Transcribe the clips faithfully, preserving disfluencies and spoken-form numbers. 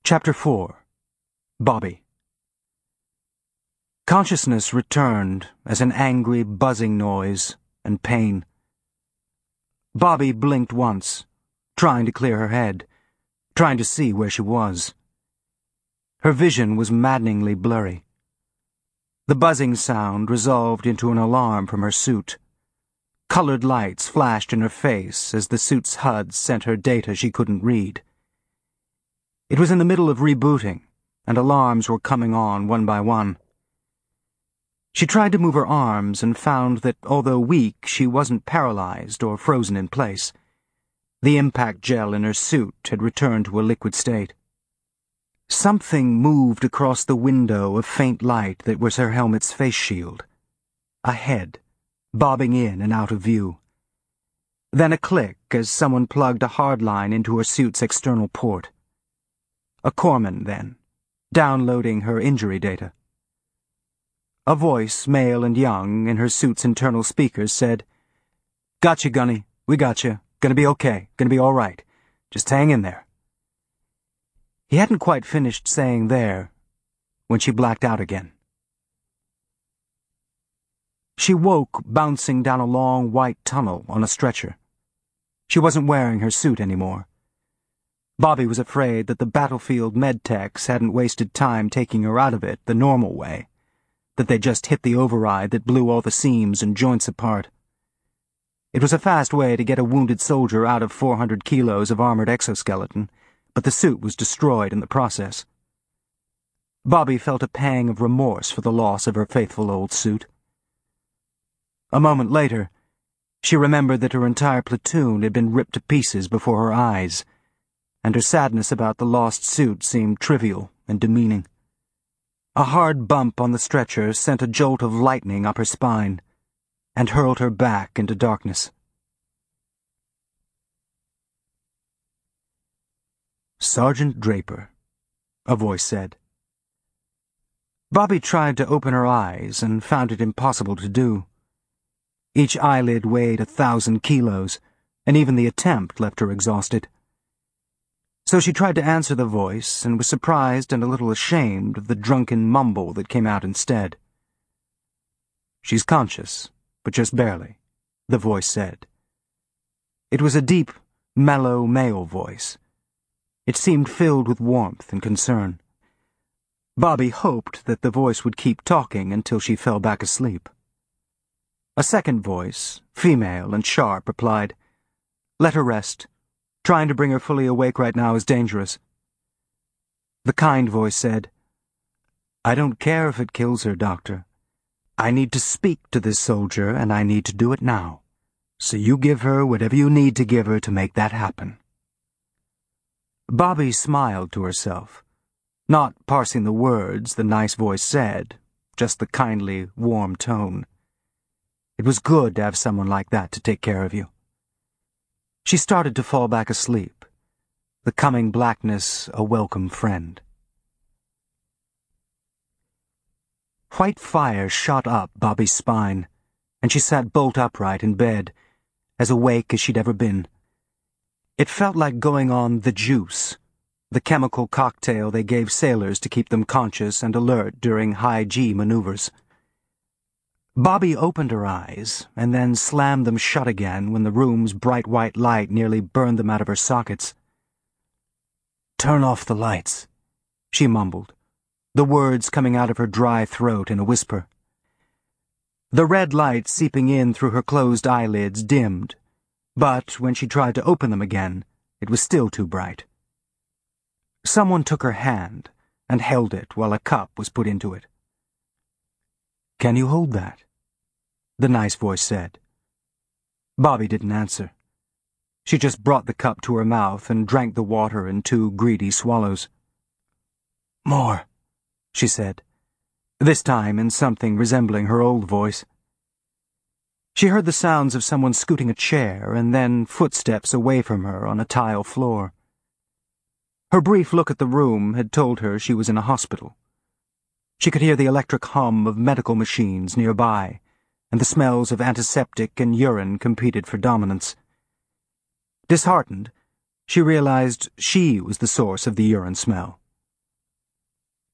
Chapter four. Bobby. Consciousness returned as an angry buzzing noise and pain. Bobby blinked once, trying to clear her head, trying to see where she was. Her vision was maddeningly blurry. The buzzing sound resolved into an alarm from her suit. Colored lights flashed in her face as the suit's H U D sent her data she couldn't read. It was in the middle of rebooting, and alarms were coming on one by one. She tried to move her arms and found that, although weak, she wasn't paralyzed or frozen in place. The impact gel in her suit had returned to a liquid state. Something moved across the window of faint light that was her helmet's face shield. A head, bobbing in and out of view. Then a click as someone plugged a hardline into her suit's external port. A corpsman, then, downloading her injury data. A voice, male and young, in her suit's internal speakers said, "Gotcha, Gunny. We gotcha. Gonna be okay. Gonna be all right. Just hang in there." He hadn't quite finished saying there when she blacked out again. She woke bouncing down a long white tunnel on a stretcher. She wasn't wearing her suit anymore. Bobby was afraid that the battlefield medtechs hadn't wasted time taking her out of it the normal way, that they just hit the override that blew all the seams and joints apart. It was a fast way to get a wounded soldier out of four hundred kilos of armored exoskeleton, but the suit was destroyed in the process. Bobby felt a pang of remorse for the loss of her faithful old suit. A moment later, she remembered that her entire platoon had been ripped to pieces before her eyes, and her sadness about the lost suit seemed trivial and demeaning. A hard bump on the stretcher sent a jolt of lightning up her spine and hurled her back into darkness. "Sergeant Draper," a voice said. Bobby tried to open her eyes and found it impossible to do. Each eyelid weighed a thousand kilos, and even the attempt left her exhausted. So she tried to answer the voice and was surprised and a little ashamed of the drunken mumble that came out instead. "She's conscious, but just barely," the voice said. It was a deep, mellow male voice. It seemed filled with warmth and concern. Bobby hoped that the voice would keep talking until she fell back asleep. A second voice, female and sharp, replied, "Let her rest. Trying to bring her fully awake right now is dangerous." The kind voice said, "I don't care if it kills her, Doctor. I need to speak to this soldier, and I need to do it now. So you give her whatever you need to give her to make that happen." Bobby smiled to herself, not parsing the words the nice voice said, just the kindly, warm tone. It was good to have someone like that to take care of you. She started to fall back asleep, the coming blackness a welcome friend. White fire shot up Bobby's spine, and she sat bolt upright in bed, as awake as she'd ever been. It felt like going on the juice, the chemical cocktail they gave sailors to keep them conscious and alert during high-G maneuvers. Bobby opened her eyes and then slammed them shut again when the room's bright white light nearly burned them out of her sockets. "Turn off the lights," she mumbled, the words coming out of her dry throat in a whisper. The red light seeping in through her closed eyelids dimmed, but when she tried to open them again, it was still too bright. Someone took her hand and held it while a cup was put into it. "Can you hold that?" the nice voice said. Bobby didn't answer. She just brought the cup to her mouth and drank the water in two greedy swallows. "More," she said, this time in something resembling her old voice. She heard the sounds of someone scooting a chair and then footsteps away from her on a tile floor. Her brief look at the room had told her she was in a hospital. She could hear the electric hum of medical machines nearby, and the smells of antiseptic and urine competed for dominance. Disheartened, she realized she was the source of the urine smell,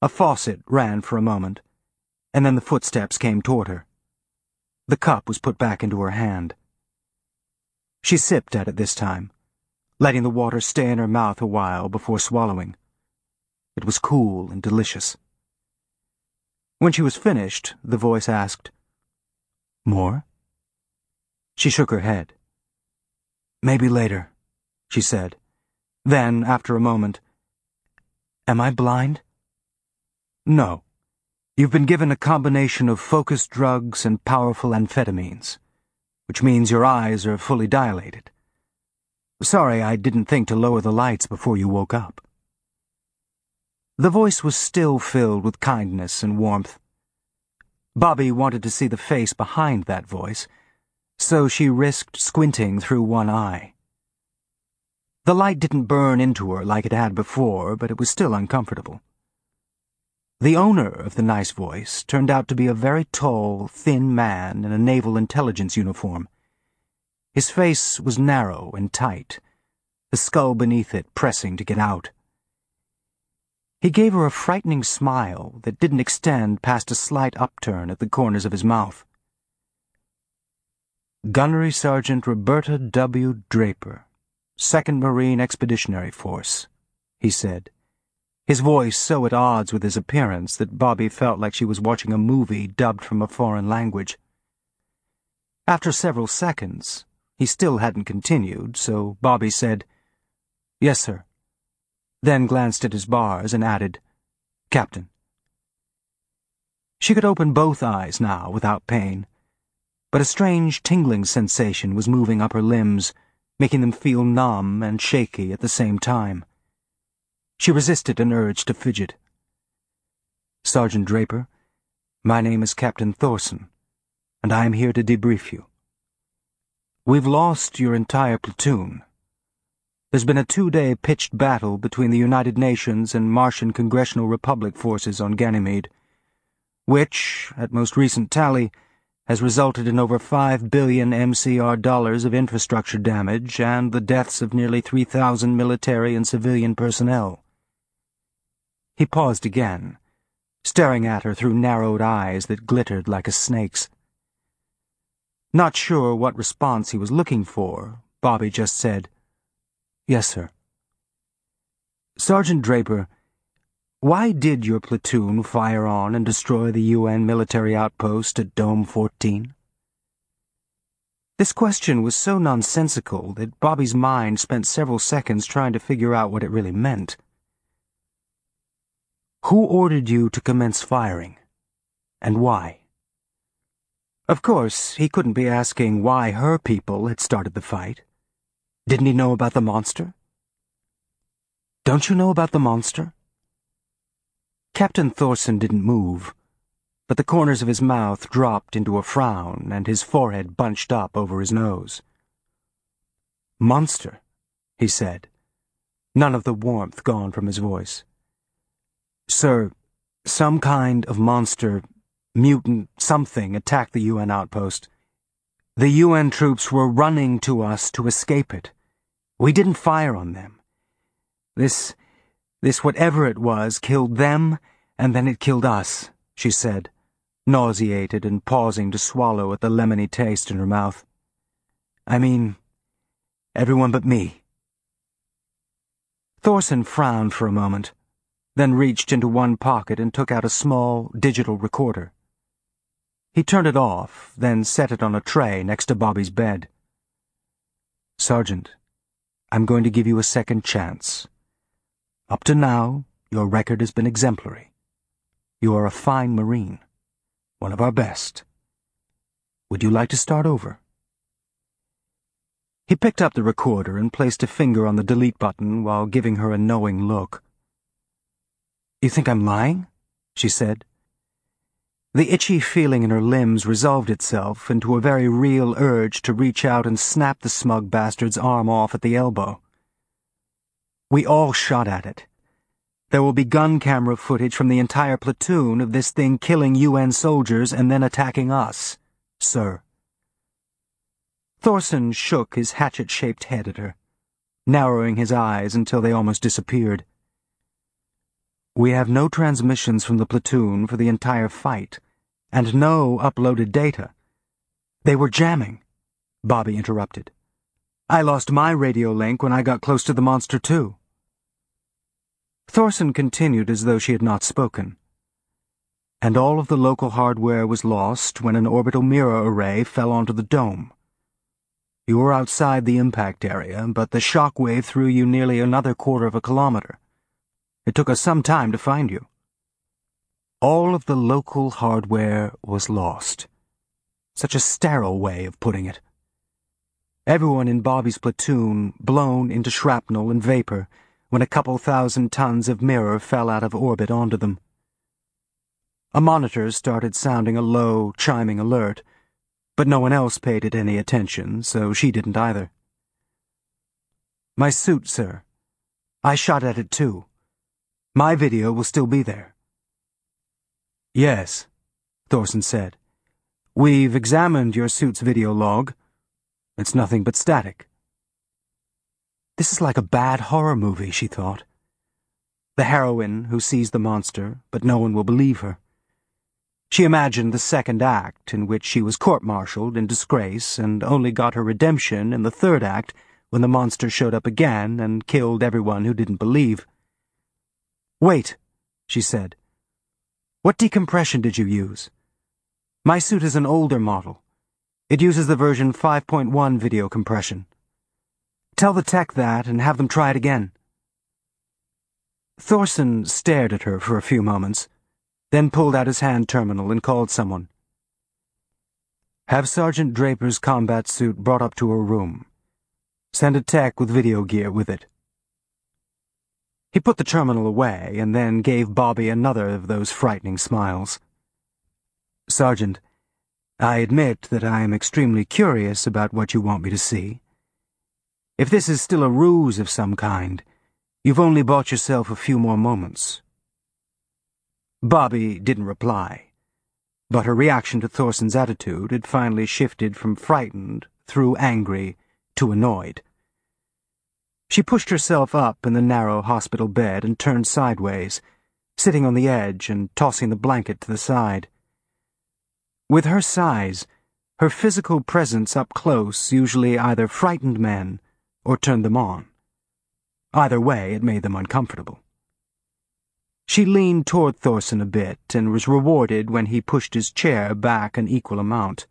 A faucet ran for a moment, and then the footsteps came toward her. The cup was put back into her hand. She sipped at it this time, letting the water stay in her mouth a while before swallowing. It was cool and delicious. When she was finished, the voice asked, "More?" She shook her head. "Maybe later," she said. Then, after a moment, "Am I blind?" "No. You've been given a combination of focused drugs and powerful amphetamines, which means your eyes are fully dilated. Sorry, I didn't think to lower the lights before you woke up." The voice was still filled with kindness and warmth. Bobby wanted to see the face behind that voice, so she risked squinting through one eye. The light didn't burn into her like it had before, but it was still uncomfortable. The owner of the nice voice turned out to be a very tall, thin man in a naval intelligence uniform. His face was narrow and tight, the skull beneath it pressing to get out. He gave her a frightening smile that didn't extend past a slight upturn at the corners of his mouth. "Gunnery Sergeant Roberta W. Draper, Second Marine Expeditionary Force," he said, his voice so at odds with his appearance that Bobby felt like she was watching a movie dubbed from a foreign language. After several seconds, he still hadn't continued, so Bobby said, "Yes, sir," then glanced at his bars and added, "Captain." She could open both eyes now without pain, but a strange tingling sensation was moving up her limbs, making them feel numb and shaky at the same time. She resisted an urge to fidget. "Sergeant Draper, my name is Captain Thorson, and I am here to debrief you. We've lost your entire platoon. There's been a two-day pitched battle between the United Nations and Martian Congressional Republic forces on Ganymede, which, at most recent tally, has resulted in over five billion M C R dollars of infrastructure damage and the deaths of nearly three thousand military and civilian personnel." He paused again, staring at her through narrowed eyes that glittered like a snake's. Not sure what response he was looking for, Bobby just said, "Yes, sir." "Sergeant Draper, why did your platoon fire on and destroy the U N military outpost at Dome fourteen? This question was so nonsensical that Bobby's mind spent several seconds trying to figure out what it really meant. Who ordered you to commence firing, and why? Of course, he couldn't be asking why her people had started the fight. Didn't he know about the monster? Don't you know about the monster? Captain Thorson didn't move, but the corners of his mouth dropped into a frown and his forehead bunched up over his nose. "Monster," he said, none of the warmth gone from his voice. "Sir, some kind of monster, mutant, something attacked the U N outpost. The U N troops were running to us to escape it. We didn't fire on them. This, this whatever it was, killed them, and then it killed us," she said, nauseated and pausing to swallow at the lemony taste in her mouth. "I mean, everyone but me." Thorson frowned for a moment, then reached into one pocket and took out a small digital recorder. He turned it off, then set it on a tray next to Bobby's bed. "Sergeant, I'm going to give you a second chance. Up to now, your record has been exemplary. You are a fine Marine, one of our best. Would you like to start over?" He picked up the recorder and placed a finger on the delete button while giving her a knowing look. "You think I'm lying?" she said. The itchy feeling in her limbs resolved itself into a very real urge to reach out and snap the smug bastard's arm off at the elbow. "We all shot at it. There will be gun camera footage from the entire platoon of this thing killing U N soldiers and then attacking us, sir." Thorson shook his hatchet-shaped head at her, narrowing his eyes until they almost disappeared. We have no transmissions from the platoon for the entire fight, and no uploaded data. They were jamming, Bobby interrupted. I lost my radio link when I got close to the monster, too. Thorson continued as though she had not spoken. And all of the local hardware was lost when an orbital mirror array fell onto the dome. You were outside the impact area, but the shock wave threw you nearly another quarter of a kilometer. It took us some time to find you. All of the local hardware was lost. Such a sterile way of putting it. Everyone in Bobby's platoon blown into shrapnel and vapor when a couple thousand tons of mirror fell out of orbit onto them. A monitor started sounding a low, chiming alert, but no one else paid it any attention, so she didn't either. My suit, sir. I shot at it too. My video will still be there. Yes, Thorson said. We've examined your suit's video log. It's nothing but static. This is like a bad horror movie, she thought. The heroine who sees the monster, but no one will believe her. She imagined the second act, in which she was court-martialed in disgrace and only got her redemption in the third act when the monster showed up again and killed everyone who didn't believe. Wait, she said. What decompression did you use? My suit is an older model. It uses the version five point one video compression. Tell the tech that and have them try it again. Thorson stared at her for a few moments, then pulled out his hand terminal and called someone. Have Sergeant Draper's combat suit brought up to her room. Send a tech with video gear with it. He put the terminal away and then gave Bobby another of those frightening smiles. Sergeant, I admit that I am extremely curious about what you want me to see. If this is still a ruse of some kind, you've only bought yourself a few more moments. Bobby didn't reply, but her reaction to Thorson's attitude had finally shifted from frightened through angry to annoyed. She pushed herself up in the narrow hospital bed and turned sideways, sitting on the edge and tossing the blanket to the side. With her size, her physical presence up close usually either frightened men or turned them on. Either way, it made them uncomfortable. She leaned toward Thorson a bit and was rewarded when he pushed his chair back an equal amount.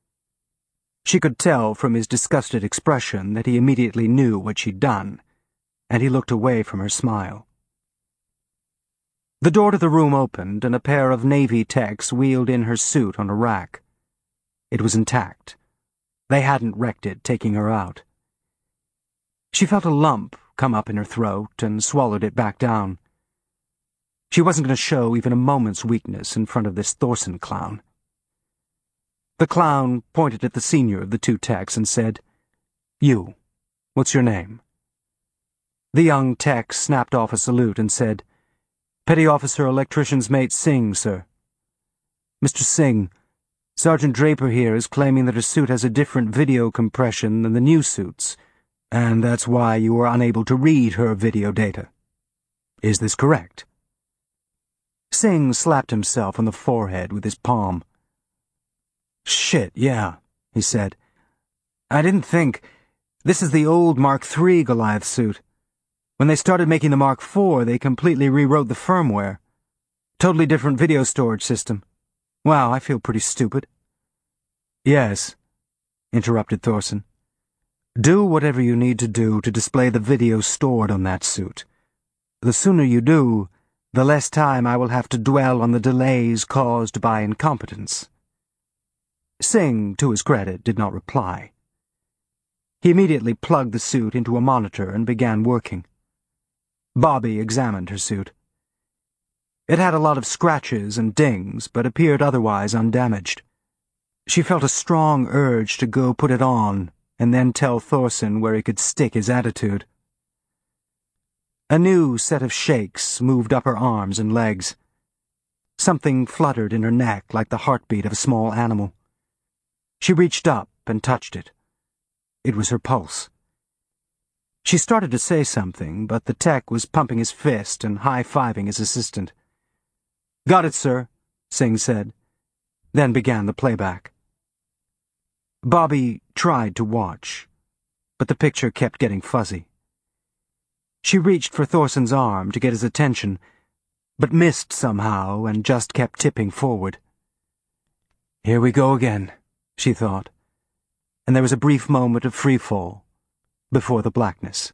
She could tell from his disgusted expression that he immediately knew what she'd done, and he looked away from her smile. The door to the room opened and a pair of Navy techs wheeled in her suit on a rack. It was intact. They hadn't wrecked it taking her out. She felt a lump come up in her throat and swallowed it back down. She wasn't going to show even a moment's weakness in front of this Thorson clown. The clown pointed at the senior of the two techs and said, You, what's your name? The young tech snapped off a salute and said, Petty Officer Electrician's Mate Singh, sir. Mister Singh, Sergeant Draper here is claiming that her suit has a different video compression than the new suits, and that's why you were unable to read her video data. Is this correct? Singh slapped himself on the forehead with his palm. Shit, yeah, he said. I didn't think. This is the old Mark three Goliath suit. When they started making the Mark four, they completely rewrote the firmware. Totally different video storage system. Wow, I feel pretty stupid. Yes, interrupted Thorson. Do whatever you need to do to display the video stored on that suit. The sooner you do, the less time I will have to dwell on the delays caused by incompetence. Singh, to his credit, did not reply. He immediately plugged the suit into a monitor and began working. Bobby examined her suit. It had a lot of scratches and dings, but appeared otherwise undamaged. She felt a strong urge to go put it on and then tell Thorson where he could stick his attitude. A new set of shakes moved up her arms and legs. Something fluttered in her neck like the heartbeat of a small animal. She reached up and touched it. It was her pulse. She started to say something, but the tech was pumping his fist and high-fiving his assistant. "Got it, sir," Singh said, then began the playback. Bobby tried to watch, but the picture kept getting fuzzy. She reached for Thorson's arm to get his attention, but missed somehow and just kept tipping forward. Here we go again, she thought, and there was a brief moment of free fall before the blackness.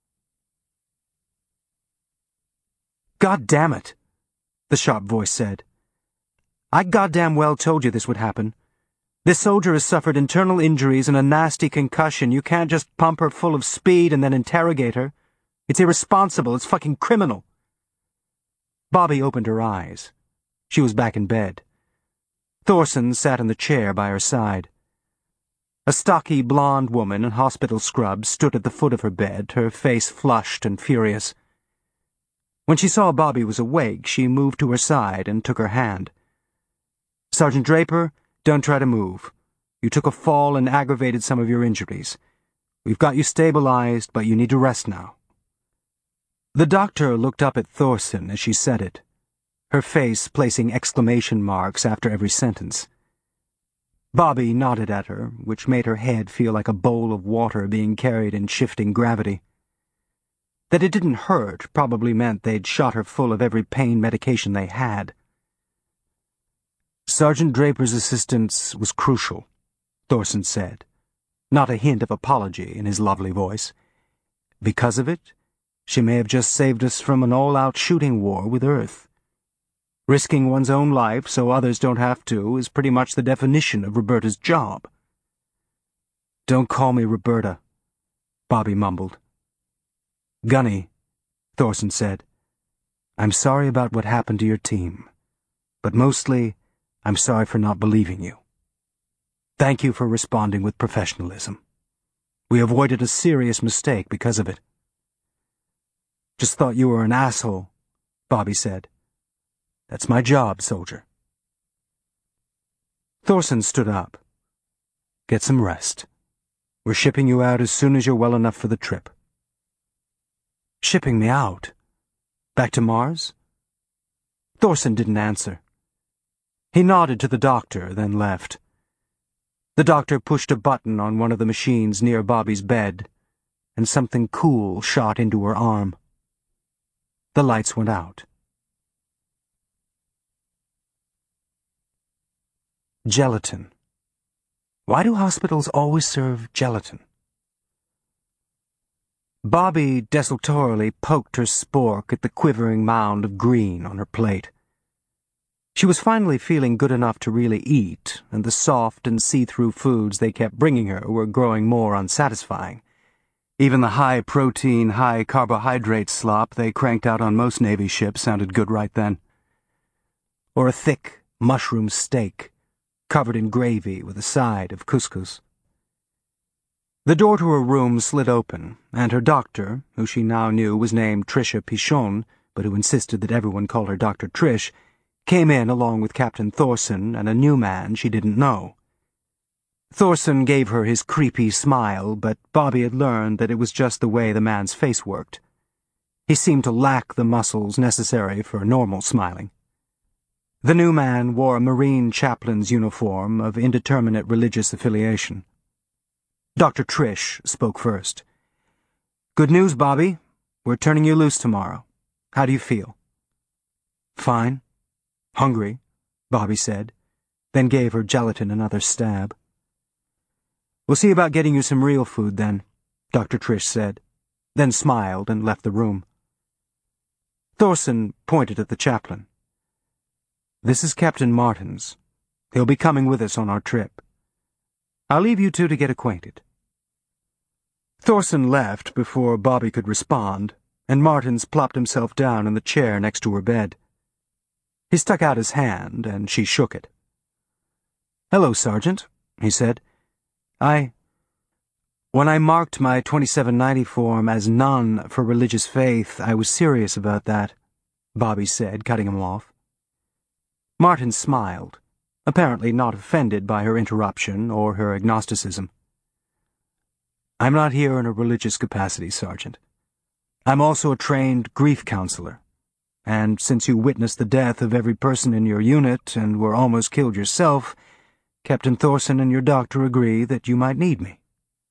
"God damn it," the sharp voice said. "I goddamn well told you this would happen. This soldier has suffered internal injuries and a nasty concussion. You can't just pump her full of speed and then interrogate her. It's irresponsible. It's fucking criminal." Bobby opened her eyes. She was back in bed. Thorson sat in the chair by her side. A stocky blonde woman in hospital scrubs stood at the foot of her bed, her face flushed and furious. When she saw Bobby was awake, she moved to her side and took her hand. "Sergeant Draper, don't try to move. You took a fall and aggravated some of your injuries. We've got you stabilized, but you need to rest now." The doctor looked up at Thorson as she said it, her face placing exclamation marks after every sentence. Bobby nodded at her, which made her head feel like a bowl of water being carried in shifting gravity. That it didn't hurt probably meant they'd shot her full of every pain medication they had. "Sergeant Draper's assistance was crucial," Thorson said, not a hint of apology in his lovely voice. "Because of it, she may have just saved us from an all-out shooting war with Earth. Risking one's own life so others don't have to is pretty much the definition of Roberta's job." "Don't call me Roberta," Bobby mumbled. "Gunny," Thorson said, "I'm sorry about what happened to your team, but mostly I'm sorry for not believing you. Thank you for responding with professionalism. We avoided a serious mistake because of it." "Just thought you were an asshole," Bobby said. "That's my job, soldier." Thorson stood up. "Get some rest. We're shipping you out as soon as you're well enough for the trip." "Shipping me out? Back to Mars?" Thorson didn't answer. He nodded to the doctor, then left. The doctor pushed a button on one of the machines near Bobby's bed, and something cool shot into her arm. The lights went out. Gelatin. Why do hospitals always serve gelatin? Bobby desultorily poked her spork at the quivering mound of green on her plate. She was finally feeling good enough to really eat, and the soft and see-through foods they kept bringing her were growing more unsatisfying. Even the high-protein, high-carbohydrate slop they cranked out on most Navy ships sounded good right then. Or a thick mushroom steak, covered in gravy with a side of couscous. The door to her room slid open, and her doctor, who she now knew was named Tricia Pichon, but who insisted that everyone call her Doctor Trish, came in along with Captain Thorson and a new man she didn't know. Thorson gave her his creepy smile, but Bobby had learned that it was just the way the man's face worked. He seemed to lack the muscles necessary for normal smiling. The new man wore a Marine chaplain's uniform of indeterminate religious affiliation. Doctor Trish spoke first. "Good news, Bobby. We're turning you loose tomorrow. How do you feel?" "Fine. Hungry," Bobby said, then gave her gelatin another stab. "We'll see about getting you some real food, then," Doctor Trish said, then smiled and left the room. Thorson pointed at the chaplain. "This is Captain Martins. He'll be coming with us on our trip. I'll leave you two to get acquainted." Thorson left before Bobby could respond, and Martins plopped himself down in the chair next to her bed. He stuck out his hand, and she shook it. "Hello, Sergeant," he said. I... When I marked my twenty-seven ninety form as none for religious faith, I was serious about that," Bobby said, cutting him off. Martin smiled, apparently not offended by her interruption or her agnosticism. I'm not here in a religious capacity, Sergeant. I'm also a trained grief counselor. And since you witnessed the death of every person in your unit and were almost killed yourself, Captain Thorson and your doctor agree that you might need me."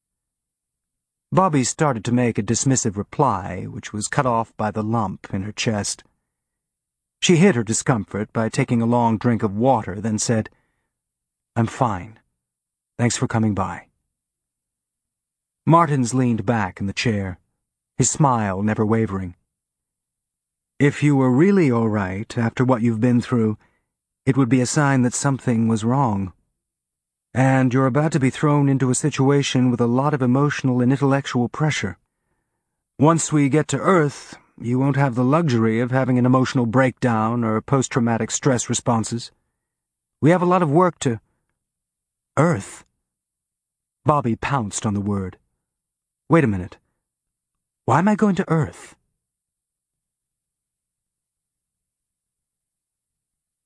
Bobby started to make a dismissive reply, which was cut off by the lump in her chest. She hid her discomfort by taking a long drink of water, then said, "I'm fine. Thanks for coming by." Martins leaned back in the chair, his smile never wavering. "If you were really all right after what you've been through, it would be a sign that something was wrong. And you're about to be thrown into a situation with a lot of emotional and intellectual pressure. Once we get to Earth, you won't have the luxury of having an emotional breakdown or post-traumatic stress responses. We have a lot of work to—" "Earth?" Bobby pounced on the word. "Wait a minute. Why am I going to Earth?"